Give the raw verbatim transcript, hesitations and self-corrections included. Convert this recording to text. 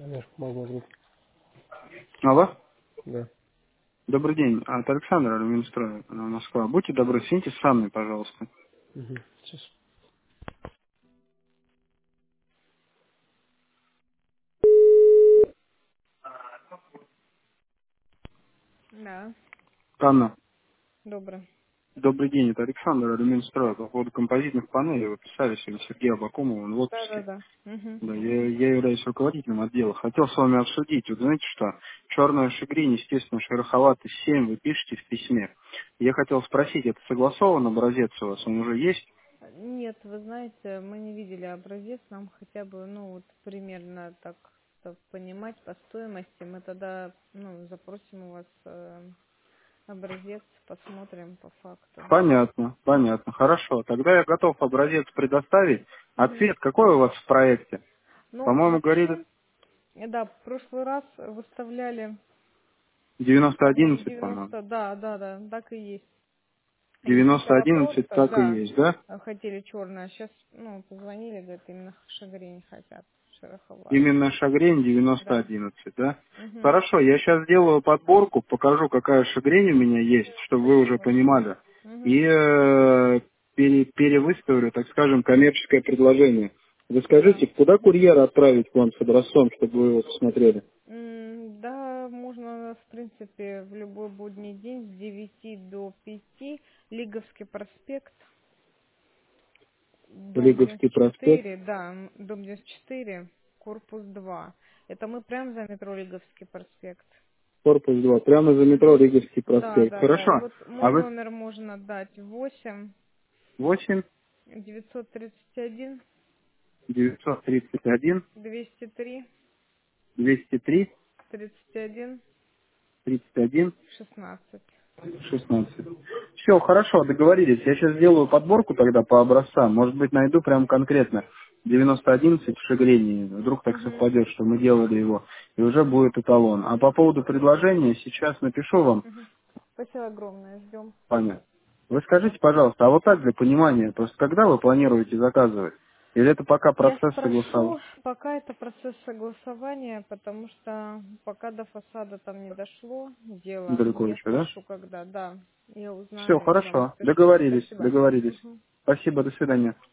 Алло, могу. Алло. Да. Добрый день. А, Это Александр, Минстрой, э, Москва. Будьте добры, свяжитесь с Анной, пожалуйста. Угу. Сейчас. Да, Анна, добро. добрый день. Это Александр, Минстрой. По поводу композитных панелей вы писали сегодня Сергею Абакумову, он в Да, да, отпуске. да. Угу. Да, я, я являюсь руководителем отдела. Хотел с вами обсудить. Вот знаете что? Черная шагрень, естественно, шероховатый семь вы пишете в письме. Я хотел спросить, это согласован образец у вас? Он уже есть? Нет, вы знаете, мы не видели образец, нам хотя бы, ну, вот примерно так, чтоб понимать по стоимости, мы тогда, ну, запросим у вас э, образец, посмотрим по факту. Понятно, понятно. Хорошо. Тогда я готов образец предоставить. А Угу. цвет какой у вас в проекте? Ну, По-моему, говорили вообще, э, да, в прошлый раз выставляли девяносто одиннадцать, по-моему. девяносто, да, да, да, так и есть. И девяносто сначала одиннадцать просто, так и да, есть, да? э, хотели черное, а сейчас, ну, позвонили, говорят, именно шагрень хотят, шероховатый. Именно шагрень девяносто Да. одиннадцать, да? Угу. Хорошо, я сейчас сделаю подборку, покажу, какая шагрень у меня есть, чтобы вы уже Спасибо. понимали. Угу. И э, пере- перевыставлю, так скажем, коммерческое предложение. Вы Да. скажите, куда курьера отправить к вам с образцом, чтобы вы его посмотрели? М, Да, можно, в принципе, в любой будний день с девяти до пяти. Лиговский проспект, дом девяносто Лиговский проспект, четыре, да, м, дом девяносто четыре, корпус два. Это мы прямо за метро Лиговский проспект. корпус два, прямо за метро Мгм. Лиговский Да, проспект. да, да. Хорошо. И вот А мой вы номер можно дать восемь восемь девятьсот тридцать один девятьсот тридцать один двести три двести три тридцать один тридцать один шестнадцать. шестнадцать. Все, хорошо, договорились. Я сейчас сделаю подборку тогда по образцам. Может быть, найду прям конкретно девяносто одиннадцать в шагрении. Вдруг так Угу. совпадет, что мы делали его. И уже будет эталон. А по поводу предложения сейчас напишу вам. Угу. Спасибо огромное, ждем. Понятно. Вы скажите, пожалуйста, а вот так для понимания, просто когда вы планируете заказывать? Или это пока Я процесс согласования? спрошу, пока это процесс согласования, потому что пока до фасада там не дошло дело. Далеко Я еще, да? спрошу, когда, да. Я Все, узнаю и вам хорошо. напишу. Договорились, Спасибо. договорились. Угу. Спасибо, до свидания.